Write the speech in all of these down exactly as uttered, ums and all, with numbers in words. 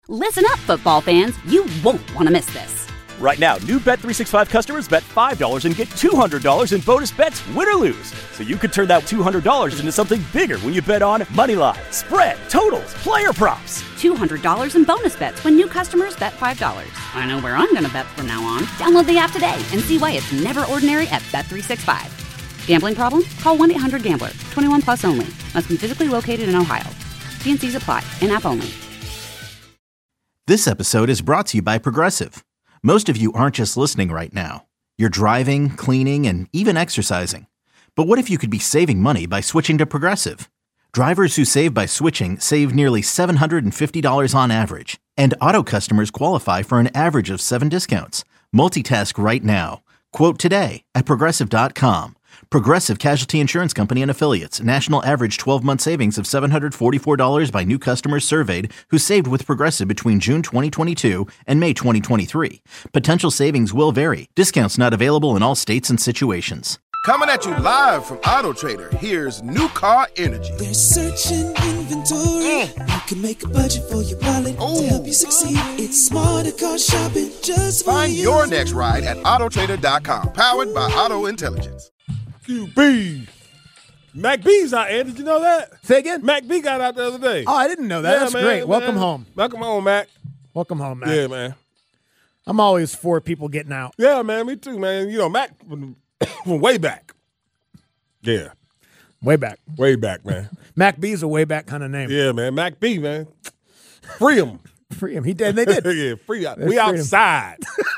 Listen up, football fans. You won't want to miss this. Right now, new Bet three sixty-five customers bet five dollars and get two hundred dollars in bonus bets, win or lose. So you could turn that two hundred dollars into something bigger when you bet on money line, spread, totals, player props. two hundred dollars in bonus bets when new customers bet five dollars. I know where I'm going to bet from now on. Download the app today and see why it's never ordinary at Bet three sixty-five. Gambling problem? Call one eight hundred gambler. twenty-one plus only. Must be physically located in Ohio. T and C's apply. In-app only. This episode is brought to you by Progressive. Most of you aren't just listening right now. You're driving, cleaning, and even exercising. But what if you could be saving money by switching to Progressive? Drivers who save by switching save nearly seven hundred fifty dollars on average. And auto customers qualify for an average of seven discounts. Multitask right now. Quote today at Progressive dot com. Progressive Casualty Insurance Company and Affiliates. National average twelve-month savings of seven hundred forty-four dollars by new customers surveyed who saved with Progressive between June twenty twenty-two and May twenty twenty-three. Potential savings will vary. Discounts not available in all states and situations. Coming at you live from Auto Trader, here's New Car Energy. They're searching inventory. Mm. You can make a budget for your wallet Ooh. To help you succeed. It's smarter car shopping just for Find you. your next ride at Auto Trader dot com. Powered by Auto Intelligence. Q B. Mac B's out, Ed. Did you know that? Say again? Mac B got out the other day. Oh, I didn't know that. Yeah, That's man, great. man. Welcome home. Welcome home, Mac. Welcome home, Mac. Yeah, man. I'm always for people getting out. Yeah, man. Me too, man. You know, Mac from, from way back. Yeah. Way back. Way back, man. Mac B's a way back kind of name. Yeah, man. Mac B, man. Free him. Free him. He did. They did. Yeah, free out. They We outside.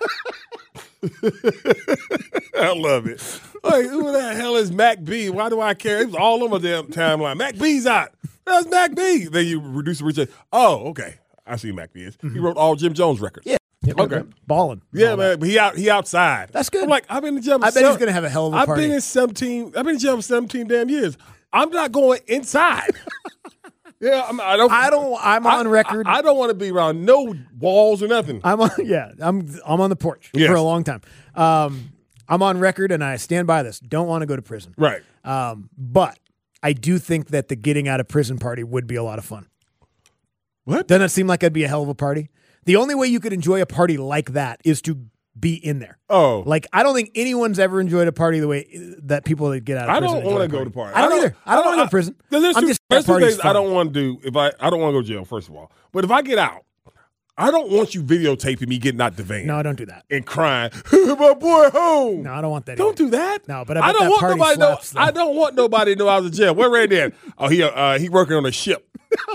I love it. Like, who the hell is Mac B? Why do I care? It was all on my damn timeline. Mac B's out. That's Mac B. Then you reduce the reach. Oh, okay. I see who Mac B is. Mm-hmm. He wrote all Jim Jones records. Yeah. Yep, okay. Balling. Yeah, man. That. But he out. He outside. That's good. I'm like, I've been in the gym. I bet seven, he's gonna have a hell of a I've party. been in seventeen. I've been in the gym for seventeen damn years. I'm not going inside. Yeah, I'm, I don't. I don't. I'm on I, record. I, I don't want to be around no walls or nothing. I'm on. Yeah, I'm. I'm on the porch yes. for a long time. Um, I'm on record, and I stand by this. Don't want to go to prison. Right. Um, but I do think that the getting out of prison party would be a lot of fun. What? Doesn't it seem like it'd be a hell of a party? The only way you could enjoy a party like that is to be in there. Oh. Like, I don't think anyone's ever enjoyed a party the way that people that get out of I prison don't want to go to party. I don't, I don't either. I don't, don't want to go to prison. There's I'm two, just there's two things fun. I don't want to do. If I, I don't want to go to jail, first of all. But if I get out, I don't want you videotaping me getting out the van. No, don't do that. And crying, my boy home. No, I don't want that. Don't either. do that. No, but I, I don't that want party nobody slaps, know. I don't want nobody to know I was in jail. Where Ray Dan? Oh, he uh, he working on a ship.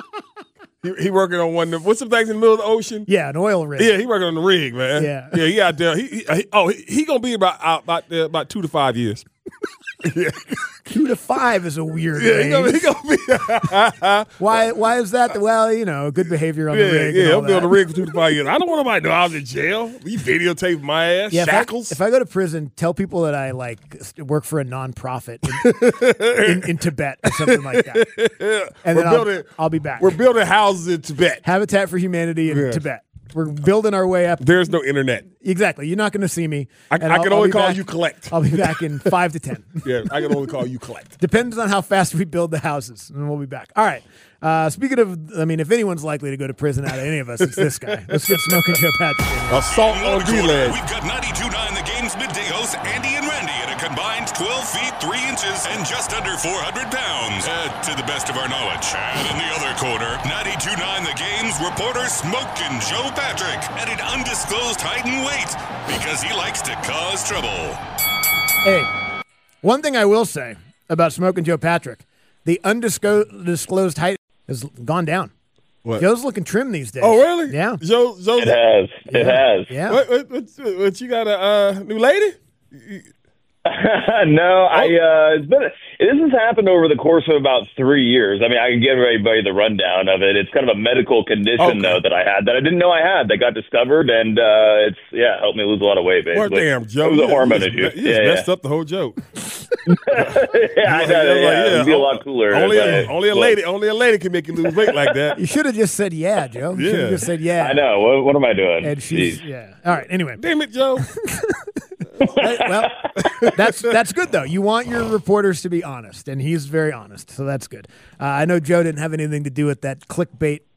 he, he working on one. Of the, what's some things in the middle of the ocean? Yeah, an oil rig. Yeah, he working on the rig, man. Yeah, yeah, he out there. He, he, he oh, he, he gonna be about out about uh, about two to five years. Yeah. Two to five is a weird yeah, range. he gonna, he gonna be. why? Why is that? Well, you know, good behavior on yeah, the rig. Yeah, and all I'll be on the that. rig for two to five years. I don't want nobody to know I was in jail. You videotape my ass, yeah, shackles. If I, if I go to prison, tell people that I like work for a nonprofit in, in, in Tibet or something like that, and we're then building, I'll, I'll be back. We're building houses in Tibet. Habitat for Humanity in yeah. Tibet. We're building our way up. There's no internet. Exactly. You're not going to see me. I, I can only call back, you collect. I'll be back in five to ten. Yeah, I can only call you collect. Depends on how fast we build the houses, and we'll be back. All right. Uh, speaking of, I mean, if anyone's likely to go to prison out of any of us, it's this guy. Let's get Smoking Joe Patrick. Assault on D-Leg. We've got ninety-two point nine The Game's midday hosts, Andy and Randy, at a combined twelve feet, three inches, and just under four hundred pounds, uh, to the best of our knowledge. And in the other corner, ninety-two point nine The Game's reporter, Smoking Joe Patrick, at an undisclosed height and weight, because he likes to cause trouble. Hey, one thing I will say about Smoking Joe Patrick, the undisclosed height has gone down. What? Joe's looking trim these days. Oh, really? Yeah. Joe, Joe, it has. It yeah. has. Yeah. What, what, what, what, you got a uh, new lady? no, I. Uh, it's been. This has happened over the course of about three years. I mean, I can give everybody the rundown of it. It's kind of a medical condition, okay. though, that I had that I didn't know I had. That got discovered, and uh, it's yeah, helped me lose a lot of weight. Basically, well, damn, Joe, it was a you hormone just, issue. You just yeah, messed yeah. up the whole joke. yeah, I know. Yeah, yeah, it'd be a lot cooler. Only, a, only a lady, only a lady can make you lose weight like that. You should have just said yeah, Joe. You should have Yeah. just said yeah. I know. What, what am I doing? And she's Jeez. yeah. All right. Anyway, Damn it, Joe. Hey, well, that's that's good though. You want your reporters to be honest, and he's very honest, so that's good. Uh, I know Joe didn't have anything to do with that clickbait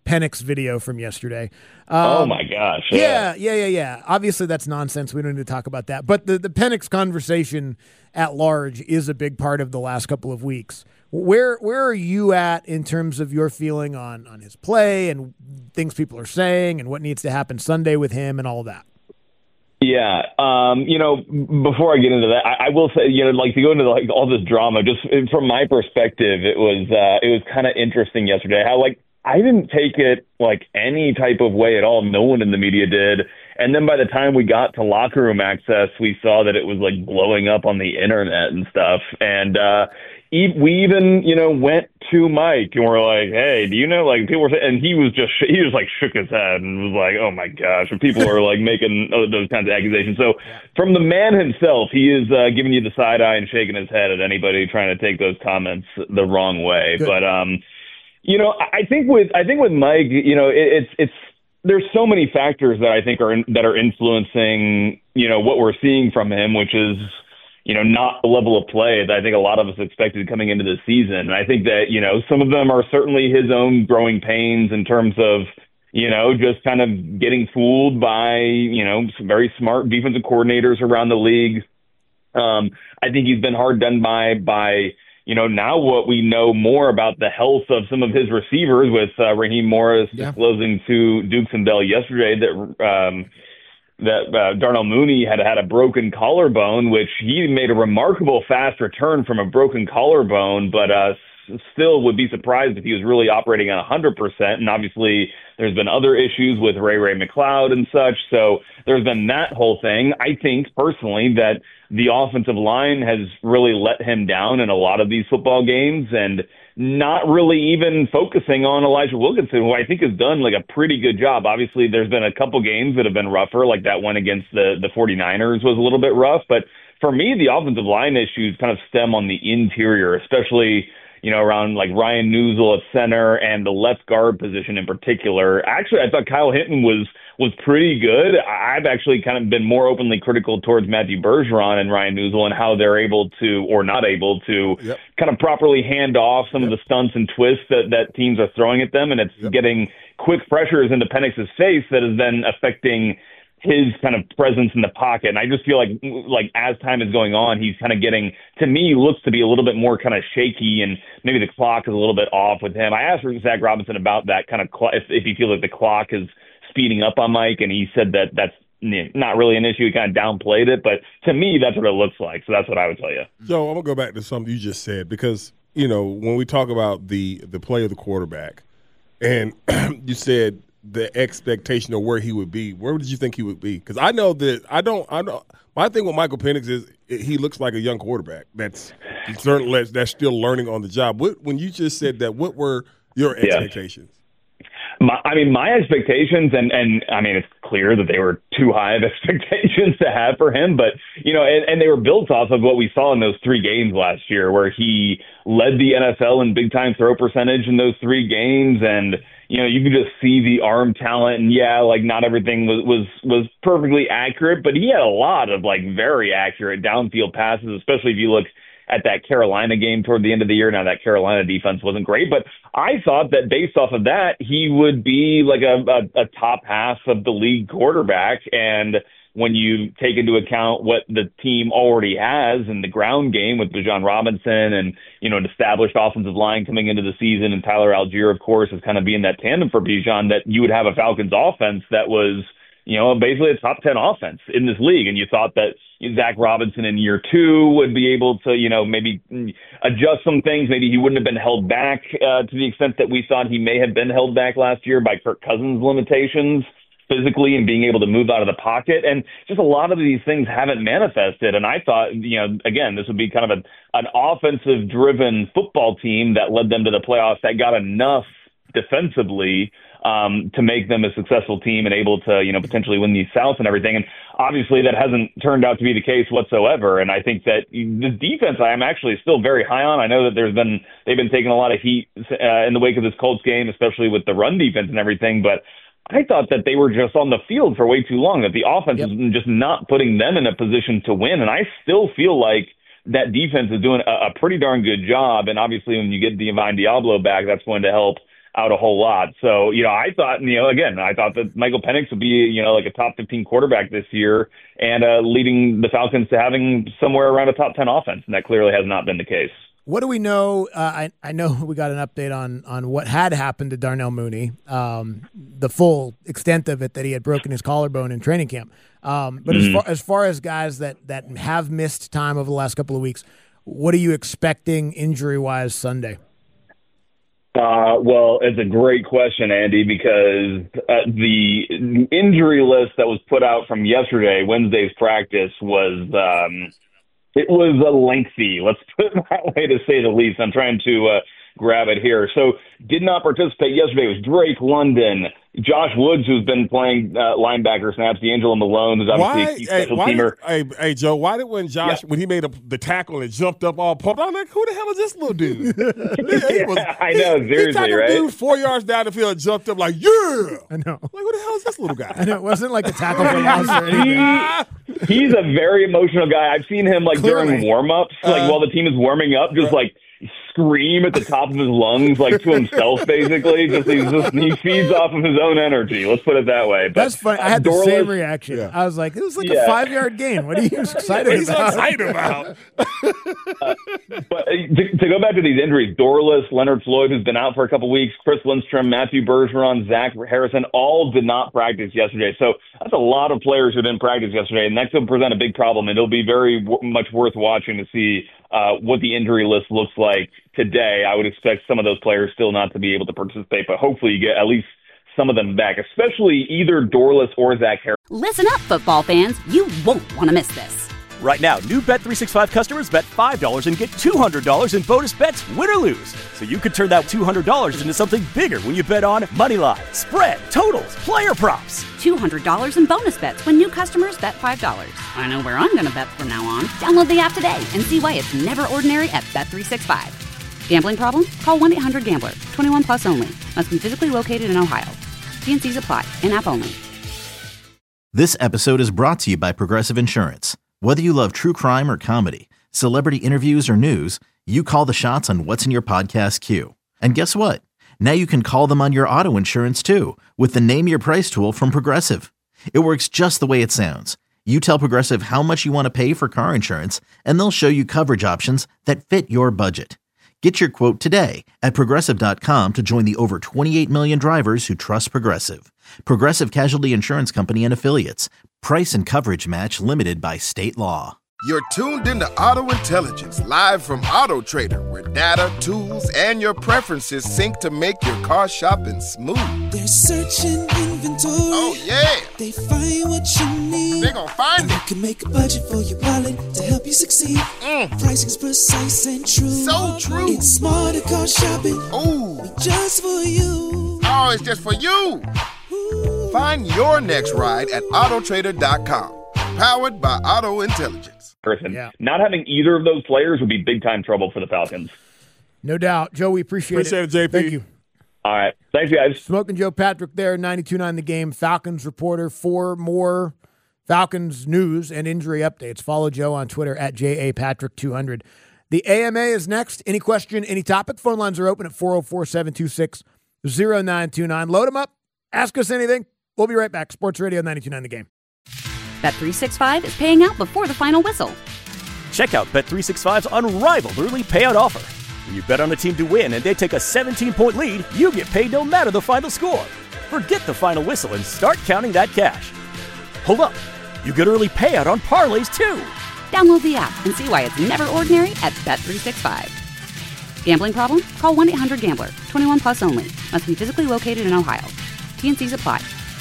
Penix video from yesterday. Um, oh my gosh! Yeah. yeah, yeah, yeah, yeah. Obviously, that's nonsense. We don't need to talk about that. But the the Penix conversation at large is a big part of the last couple of weeks. Where where are you at in terms of your feeling on on his play and things people are saying and what needs to happen Sunday with him and all of that? Yeah, um, you know, before I get into that, I, I will say, you know, like to go into like all this drama, just from my perspective, it was uh, it was kind of interesting yesterday. How like I didn't take it like any type of way at all. No one in the media did. And then by the time we got to locker room access, we saw that it was like blowing up on the internet and stuff. And uh, we even, you know, went to Mike and we're like, hey, do you know, like people were saying, and he was just, he just like shook his head and was like, oh my gosh, and people were like making those kinds of accusations. So from the man himself, he is uh, giving you the side eye and shaking his head at anybody trying to take those comments the wrong way. Good. But, um, you know, I think with, I think with Mike, you know, it, it's, it's, there's so many factors that I think are in, that are influencing, you know, what we're seeing from him, which is, you know, not the level of play that I think a lot of us expected coming into the season. And I think that, you know, some of them are certainly his own growing pains in terms of, you know, just kind of getting fooled by, you know, some very smart defensive coordinators around the league. Um, I think he's been hard done by, by, you know, now what we know more about the health of some of his receivers with uh, Raheem Morris yeah. disclosing to Dukes and Bell yesterday that, um, that uh, Darnell Mooney had had a broken collarbone, which he made a remarkable fast return from a broken collarbone, but uh, s- still would be surprised if he was really operating at one hundred percent. And obviously there's been other issues with Ray Ray McCloud and such. So there's been that whole thing. I think personally that the offensive line has really let him down in a lot of these football games, and not really even focusing on Elijah Wilkinson, who I think has done like a pretty good job. Obviously, there's been a couple games that have been rougher, like that one against the, the 49ers was a little bit rough. But for me, the offensive line issues kind of stem on the interior, especially, you know, around like Ryan Newsel at center and the left guard position in particular. Actually, I thought Kyle Hinton was was pretty good. I've actually kind of been more openly critical towards Matthew Bergeron and Ryan Newsel and how they're able to, or not able to, yep. kind of properly hand off some yep. of the stunts and twists that, that teams are throwing at them. And it's yep. getting quick pressures into Penix's face that is then affecting his kind of presence in the pocket. And I just feel like, like as time is going on, he's kind of getting, to me, looks to be a little bit more kind of shaky, and maybe the clock is a little bit off with him. I asked Zach Robinson about that kind of, cl- if, if he feels like the clock is speeding up on Mike, and he said that that's not really an issue. He kind of downplayed it, but to me, that's what it looks like. So that's what I would tell you. So I'm gonna go back to something you just said, because, you know, when we talk about the the play of the quarterback, and you said the expectation of where he would be, where did you think he would be? Because I know that I don't. I know my thing with Michael Penix is he looks like a young quarterback that's certainly that's still learning on the job. What, when you just said that, what were your expectations? Yeah. My, I mean, my expectations, and, and I mean, it's clear that they were too high of expectations to have for him, but, you know, and, and they were built off of what we saw in those three games last year, where he led the N F L in big time throw percentage in those three games. And, you know, you could just see the arm talent, and yeah, like not everything was, was, was perfectly accurate, but he had a lot of like very accurate downfield passes, especially if you look at that Carolina game toward the end of the year. Now, that Carolina defense wasn't great, but I thought that based off of that, he would be like a, a, a top half of the league quarterback. And when you take into account what the team already has in the ground game with Bijan Robinson and, you know, an established offensive line coming into the season, and Tyler Algier, of course, is kind of being that tandem for Bijan, that you would have a Falcons offense that was, you know, basically a top ten offense in this league. And you thought that Zach Robinson in year two would be able to, you know, maybe adjust some things. Maybe he wouldn't have been held back uh, to the extent that we thought he may have been held back last year by Kirk Cousins' limitations physically and being able to move out of the pocket. And just a lot of these things haven't manifested. And I thought, you know, again, this would be kind of a, an offensive-driven football team that led them to the playoffs, that got enough defensively Um, to make them a successful team and able to, you know, potentially win the South and everything. And obviously that hasn't turned out to be the case whatsoever. And I think that the defense I am actually still very high on. I know that there's been, they've been taking a lot of heat uh, in the wake of this Colts game, especially with the run defense and everything. But I thought that they were just on the field for way too long, that the offense yep. is just not putting them in a position to win. And I still feel like that defense is doing a, a pretty darn good job. And obviously when you get Divine Diablo back, that's going to help out a whole lot. So, you know, I thought, you know, again, I thought that Michael Penix would be, you know, like a top fifteen quarterback this year and uh, leading the Falcons to having somewhere around a top ten offense. And that clearly has not been the case. What do we know? Uh, I, I know we got an update on on what had happened to Darnell Mooney, um, the full extent of it, that he had broken his collarbone in training camp. Um, but mm-hmm. as far as far as guys that, that have missed time over the last couple of weeks, what are you expecting injury-wise Sunday? Uh, well, it's a great question, Andy, because uh, the injury list that was put out from yesterday, Wednesday's practice, was um, it was a lengthy, let's put it that way to say the least. I'm trying to uh, grab it here. So did not participate yesterday. It was Drake London, Josh Woods, who's been playing uh, linebacker snaps, D'Angelo Malone, who's obviously why, a key special hey, why teamer. Did, hey, hey, Joe, why did when Josh, yeah. when he made a, the tackle and jumped up all pumped, I'm like, who the hell is this little dude? yeah, was, I know, he, seriously, he right? Dude four yards down the field and jumped up like, yeah! I know. Like, who the hell is this little guy? I know, it wasn't like a tackle for loss or anything. He, he's a very emotional guy. I've seen him, like, Clearly. during warm-ups, like, uh, while the team is warming up, just, right. like, scream at the top of his lungs, like to himself, basically. Just, he's just he feeds off of his own energy. Let's put it that way. But that's funny. I had Dorless, the same reaction. Yeah. I was like, it was like yeah. a five-yard gain. What are you excited he's about? He's excited about. uh, but to, to go back to these injuries, Dorless, Leonard Floyd, who's been out for a couple weeks, Chris Lindstrom, Matthew Bergeron, Zach Harrison, all did not practice yesterday. So that's a lot of players who didn't practice yesterday, and that could present a big problem. And it'll be very w- much worth watching to see uh, what the injury list looks like today. I would expect some of those players still not to be able to participate, but hopefully you get at least some of them back, especially either Dorless or Zach Harris. Listen up, football fans. You won't want to miss this. Right now, new Bet three sixty-five customers bet five dollars and get two hundred dollars in bonus bets, win or lose. So you could turn that two hundred dollars into something bigger when you bet on money line, spread, totals, player props. two hundred dollars in bonus bets when new customers bet five dollars. I know where I'm going to bet from now on. Download the app today and see why it's never ordinary at Bet three sixty-five. Gambling problem? Call one eight hundred gambler. twenty-one plus only. Must be physically located in Ohio. T and C's apply. In-app only. This episode is brought to you by Progressive Insurance. Whether you love true crime or comedy, celebrity interviews or news, you call the shots on what's in your podcast queue. And guess what? Now you can call them on your auto insurance too with the Name Your Price tool from Progressive. It works just the way it sounds. You tell Progressive how much you want to pay for car insurance, and they'll show you coverage options that fit your budget. Get your quote today at Progressive dot com to join the over twenty-eight million drivers who trust Progressive. Progressive Casualty Insurance Company and Affiliates. Price and coverage match limited by state law. You're tuned into Auto Intelligence, live from Auto Trader, where data, tools, and your preferences sync to make your car shopping smooth. They're searching inventory. Oh, yeah. They find what you need. They're gonna find it. You can make a budget for your wallet to help you succeed. Mm. Pricing's precise and true. So true. It's smarter car shopping. Ooh. Just for you. Oh, it's just for you. Ooh. Find your next ride at Auto Trader dot com. Powered by Auto Intelligence. Person. Yeah. Not having either of those players would be big-time trouble for the Falcons. No doubt. Joe, we appreciate, appreciate it. Appreciate it, J P. Thank you. All right. Thanks, guys. Smoking Joe Patrick there, ninety-two point nine The Game, Falcons reporter. For more Falcons news and injury updates, follow Joe on Twitter at J A Patrick two hundred. The A M A is next. Any question, any topic? Phone lines are open at four oh four, seven two six, oh nine two nine. Load them up. Ask us anything. We'll be right back. Sports Radio ninety-two point nine The Game. Bet three sixty-five is paying out before the final whistle. Check out Bet three sixty-five's unrivaled early payout offer. When you bet on a team to win and they take a seventeen-point lead, you get paid no matter the final score. Forget the final whistle and start counting that cash. Hold up. You get early payout on parlays, too. Download the app and see why it's never ordinary at Bet three sixty-five. Gambling problem? Call one eight hundred gambler. twenty-one plus only. Must be physically located in Ohio. T and C's apply.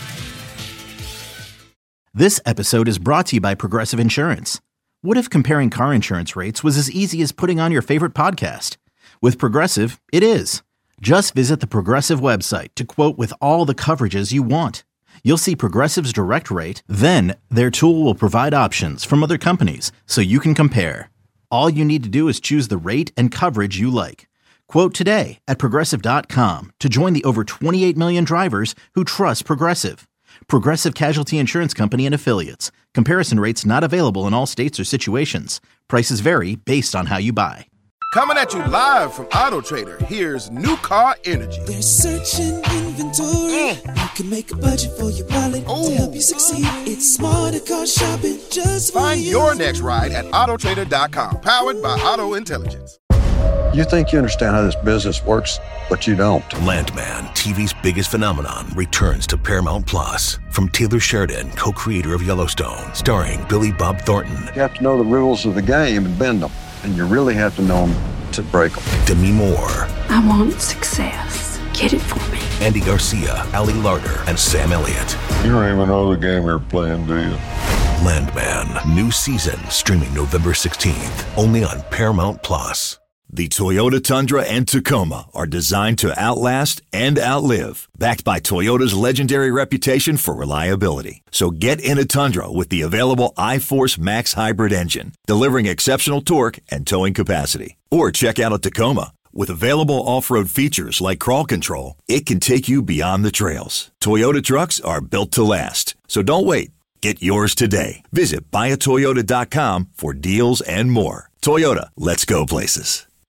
This episode is brought to you by Progressive Insurance. What if comparing car insurance rates was as easy as putting on your favorite podcast? With Progressive, it is. Just visit the Progressive website to quote with all the coverages you want. You'll see Progressive's direct rate, then their tool will provide options from other companies so you can compare. All you need to do is choose the rate and coverage you like. Quote today at Progressive dot com to join the over twenty-eight million drivers who trust Progressive. Progressive Casualty Insurance Company and Affiliates. Comparison rates not available in all states or situations. Prices vary based on how you buy. Coming at you live from Auto Trader, here's New Car Energy. They're searching inventory. Mm. You can make a budget for your wallet Ooh. To help you succeed. It's smarter car shopping just for Find you. your next ride at auto trader dot com, powered by Auto Intelligence. You think you understand how this business works, but you don't. Landman, T V's biggest phenomenon, returns to Paramount Plus. From Taylor Sheridan, co-creator of Yellowstone, starring Billy Bob Thornton. You have to know the rules of the game and bend them, and you really have to know them to break them. Demi Moore. I want success. Get it for me. Andy Garcia, Ali Larter, and Sam Elliott. You don't even know the game you're playing, do you? Landman, new season, streaming November sixteenth, only on Paramount Plus. The Toyota Tundra and Tacoma are designed to outlast and outlive, backed by Toyota's legendary reputation for reliability. So get in a Tundra with the available iForce Max hybrid engine, delivering exceptional torque and towing capacity. Or check out a Tacoma. With available off-road features like crawl control, it can take you beyond the trails. Toyota trucks are built to last. So don't wait. Get yours today. Visit buy a toyota dot com for deals and more. Toyota, let's go places.